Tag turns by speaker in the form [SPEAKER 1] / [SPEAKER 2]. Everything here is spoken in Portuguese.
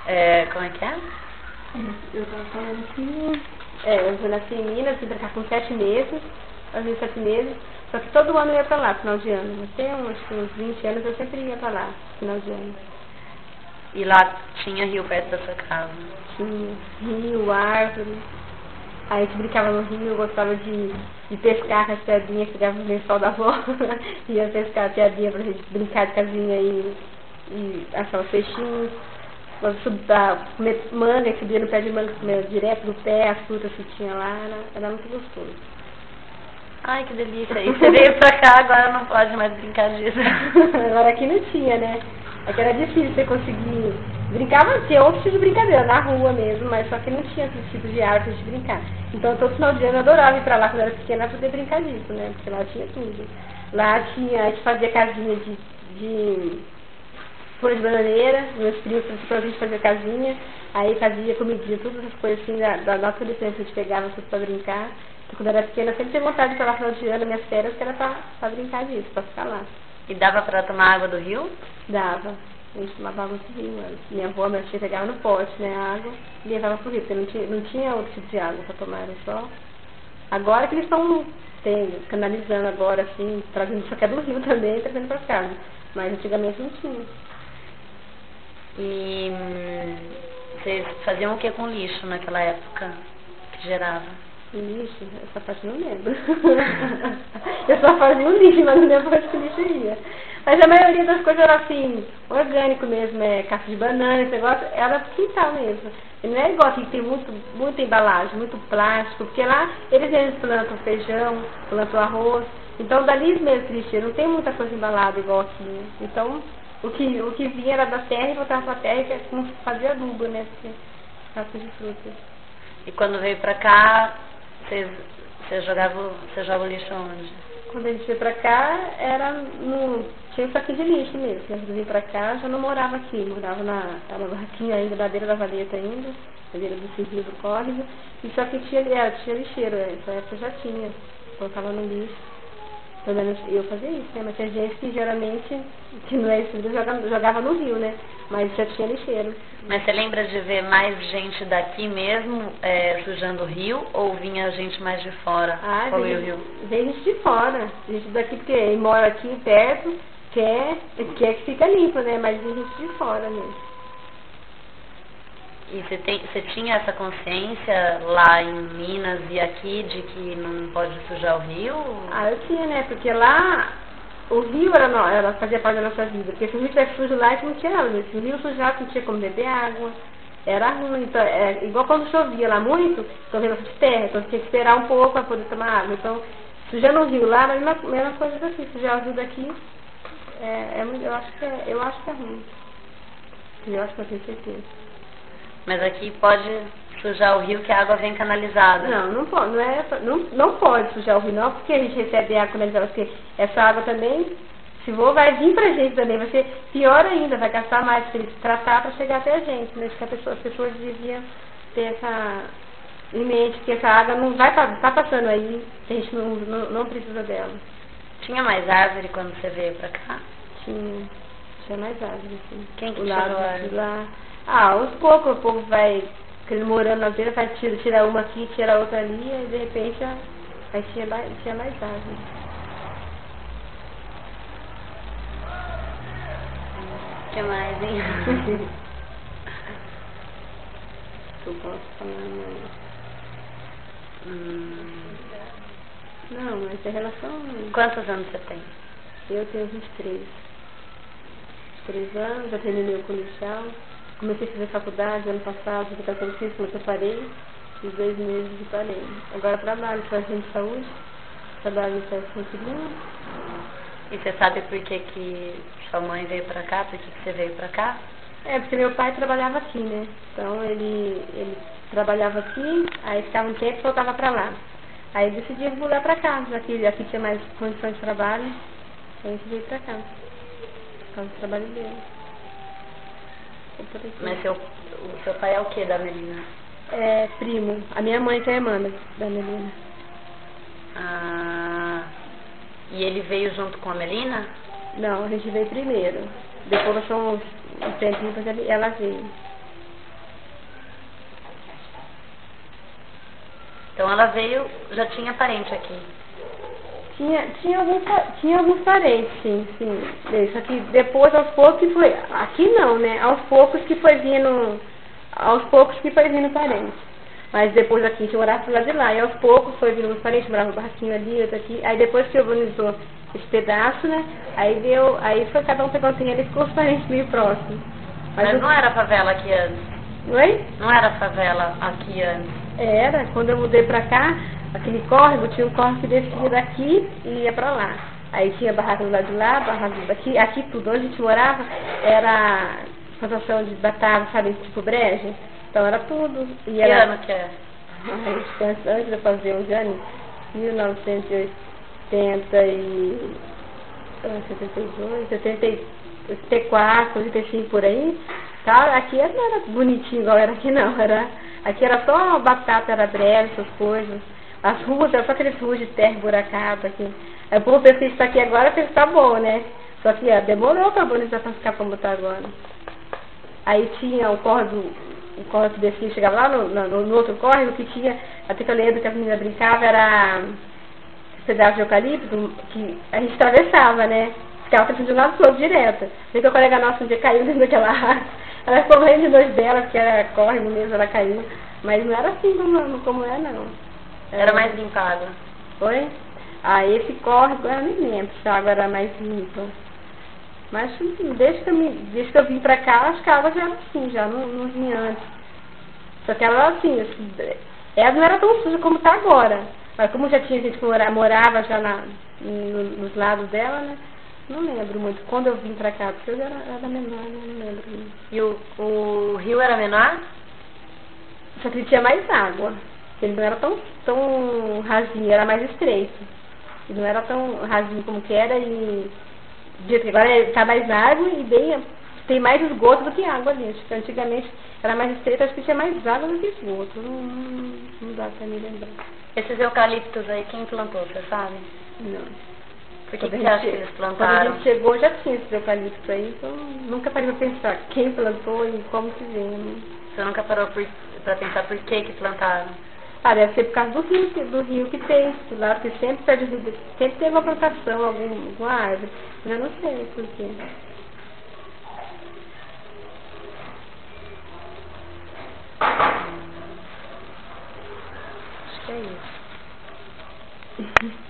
[SPEAKER 1] Como é que é?
[SPEAKER 2] Eu tava falando que eu nasci em Minas, vim pra cá com 7 meses, fazia 7 meses, só que todo ano eu ia pra lá, final de ano. Até uns 20 anos eu sempre ia pra lá, final de ano.
[SPEAKER 1] E lá tinha rio perto da sua casa?
[SPEAKER 2] Tinha rio, árvore. Aí a gente brincava no rio, eu gostava de pescar com as piadinhas, pegava o lençol da avó, ia pescar a piadinha pra gente brincar de casinha e achar os peixinhos. Quando comer manga, subia no pé de manga, comia direto do pé, as frutas que tinha lá, era muito gostoso.
[SPEAKER 1] Ai, que delícia. E você veio pra cá, agora não pode mais brincar disso.
[SPEAKER 2] Agora aqui não tinha, né? Aqui era difícil você conseguir. Brincava, tinha outro tipo de brincadeira, na rua mesmo, mas só que não tinha esse tipo de arte de brincar. Então todo final de ano eu adorava ir pra lá quando eu era pequena pra poder brincar disso, né? Porque lá tinha tudo. Lá tinha, a gente fazia casinha de folha de bananeira, meus primos pra gente fazer casinha, aí fazia comidinha, todas as coisas assim da nossa adolescência, a gente pegava tudo pra brincar. Então, quando eu era pequena, eu sempre tinha vontade de ir pra lá no final de ano, minhas férias, que era pra brincar disso, pra ficar lá.
[SPEAKER 1] E dava pra tomar água do rio?
[SPEAKER 2] Dava. A gente tomava água do rio. Minha avó, minha tia pegava no pote, né, a água, e levava pro rio, porque não tinha outro tipo de água pra tomar, era só. Agora que eles estão canalizando agora, assim, trazendo, isso aqui é do rio também, trazendo pra casa. Mas antigamente não tinha.
[SPEAKER 1] E vocês faziam o que com lixo naquela época que gerava?
[SPEAKER 2] Lixo? Essa parte eu não lembro. Eu só fazia o lixo, mas não lembro onde que o lixo ia. Mas a maioria das coisas era assim, orgânico mesmo, casca de banana, esse negócio, era quintal mesmo. E não é igual aqui que tem muita embalagem, muito plástico, porque lá eles plantam feijão, plantam arroz, então dali mesmo que eles tiram, não tem muita coisa embalada igual aqui, né? Então o que vinha era da terra e voltava pra terra, que é como se fazia adubo, né? Porque casca de frutas.
[SPEAKER 1] E quando veio pra cá, você joga o lixo onde?
[SPEAKER 2] Quando a gente veio pra cá, tinha um saquinho de lixo mesmo. Quando eu vim pra cá, já não morava aqui. Morava era uma barraquinha ainda, na beira da valeta ainda, na beira do rio do córrego. E só que tinha lixeiro, nessa época já tinha. Colocava no lixo. Pelo menos eu fazia isso, né? Mas tem gente que geralmente, que não é isso, jogava no rio, né? Mas já tinha lixeiro.
[SPEAKER 1] Mas você lembra de ver mais gente daqui mesmo sujando o rio ou vinha gente mais de fora poluir o rio?
[SPEAKER 2] Vem gente de fora, gente daqui porque mora aqui perto, quer que fica limpo, né? Mas vem gente de fora mesmo.
[SPEAKER 1] E você tinha essa consciência lá em Minas e aqui de que não pode sujar o rio?
[SPEAKER 2] Ah, eu tinha, né? Porque lá o rio ela fazia parte da nossa vida. Porque se o rio estivesse sujo lá, a gente não tinha nada. Se o rio sujasse, não tinha como beber água. Era ruim. Então, igual quando chovia lá muito, então veio de terra. Então tinha que esperar um pouco para poder tomar água. Então, sujando o rio lá, era a mesma coisa daqui. Sujar o rio daqui, eu acho que é ruim. Eu acho que eu tenho certeza.
[SPEAKER 1] Mas aqui pode sujar o rio que a água vem canalizada.
[SPEAKER 2] Não pode, não pode sujar o rio não, porque a gente recebe água canalizada, porque essa água também, se for, vai vir pra gente também, vai ser pior ainda, vai gastar mais, porque eles tratar para chegar até a gente, né? Que as pessoas deviam ter essa em mente, que essa água não vai tá passando aí, a gente não precisa dela.
[SPEAKER 1] Tinha mais árvore quando você veio pra cá?
[SPEAKER 2] Tinha mais árvore, assim.
[SPEAKER 1] Quem que tirou a árvore?
[SPEAKER 2] Lá. Aos poucos o povo vai morando na beira, vai tirar uma aqui, tira outra ali, e de repente aí tinha mais árvore.
[SPEAKER 1] O que mais, hein?
[SPEAKER 2] Eu posso falar mais. Não, mas em relação.
[SPEAKER 1] Quantos anos você tem?
[SPEAKER 2] Eu tenho 23. 3 anos, já terminei o colegial. Comecei a fazer faculdade ano passado, de educação física, mas eu parei. Fiz 2 meses e parei. Agora trabalho para agente de saúde. Trabalho no Sesc Conquilino.
[SPEAKER 1] E você sabe por que sua mãe veio pra cá? Por que você veio pra cá?
[SPEAKER 2] Porque meu pai trabalhava aqui, né? Então ele trabalhava aqui, aí ficava um tempo e voltava pra lá. Aí eu decidi mudar pra cá, já que aqui tinha mais condições de trabalho. Então a gente veio pra cá, por causa do trabalho dele.
[SPEAKER 1] Mas o seu pai é o que da Melina?
[SPEAKER 2] É primo. A minha mãe que é irmã da Melina.
[SPEAKER 1] Ah, e ele veio junto com a Melina?
[SPEAKER 2] Não, a gente veio primeiro. Depois passou um tempinho, depois ela veio.
[SPEAKER 1] Então ela veio, já tinha parente aqui.
[SPEAKER 2] Tinha alguns parentes, sim. Só que depois, aos poucos, que foi... Aqui não, né? Aos poucos que foi vindo parentes. Mas depois aqui, a gente morava pro lado de lá. E aos poucos foi vindo os parentes, morava no barraquinho ali, outro aqui. Aí depois que urbanizou esse pedaço, né? Aí foi cada um pegando o terreno e ficou os parentes meio próximos.
[SPEAKER 1] Mas não era favela aqui antes?
[SPEAKER 2] Oi?
[SPEAKER 1] Não era favela aqui antes?
[SPEAKER 2] Era, quando eu mudei pra cá, aquele córrego, tinha um córrego que descia daqui e ia pra lá. Aí tinha barraca do lado de lá, barraca daqui, aqui tudo, onde a gente morava, era plantação de batata, sabe, tipo breja. Então era tudo.
[SPEAKER 1] Que ano que é?
[SPEAKER 2] Antes de eu fazer 11 anos, 1980 e... 72, 74, 85 por aí. Tá? Aqui não era bonitinho igual era aqui não, aqui era só batata, era breve, essas coisas. As ruas, eram só aqueles ruas de terra buracadas aqui. Aí o povo pensa que isso aqui agora pensa que tá bom, né? Só que demorou pra bonizar pra ficar como tá agora. Aí tinha o córrego que descia, chegava lá no outro córrego que tinha, até que eu lembro que as meninas brincavam, era pedaço de eucalipto que a gente atravessava, né? Ficava atravessando de um lado pro outro direto. Daí que a colega nossa um dia caiu dentro daquela água. Ela ficou morrendo de noite dela, porque era córrego mesmo, ela caiu. Mas não era assim como é, não.
[SPEAKER 1] Era mais limpado.
[SPEAKER 2] Oi? Esse córrego, eu nem lembro se a água era mais limpa. Mas desde que eu vim pra cá, acho que a água já era assim, já não vinha antes. Só que ela assim, ela não era tão suja como tá agora. Mas como já tinha gente que morava já nos lados dela, né? Não lembro muito. Quando eu vim pra cá, porque eu era menor, né? Não lembro muito.
[SPEAKER 1] E o rio era menor?
[SPEAKER 2] Só que ele tinha mais água. Ele não era tão rasinho, era mais estreito. Ele não era tão rasinho como que era e agora está mais água e tem mais esgoto do que água ali. Acho que antigamente era mais estreito, acho que tinha mais água do que esgoto. Não dá pra me lembrar.
[SPEAKER 1] Esses eucaliptos aí, quem plantou, você sabe?
[SPEAKER 2] Não.
[SPEAKER 1] Por que você acha que eles plantaram?
[SPEAKER 2] Quando a gente chegou já tinha esses eucaliptos aí, então nunca parei pra pensar quem plantou e como que veio. Né?
[SPEAKER 1] Você nunca parou pra pensar por que plantaram?
[SPEAKER 2] Deve ser por causa do rio que tem lá, porque sempre perto do rio, sempre tem uma plantação, alguma árvore. Eu não sei por quê.
[SPEAKER 1] Acho que é isso.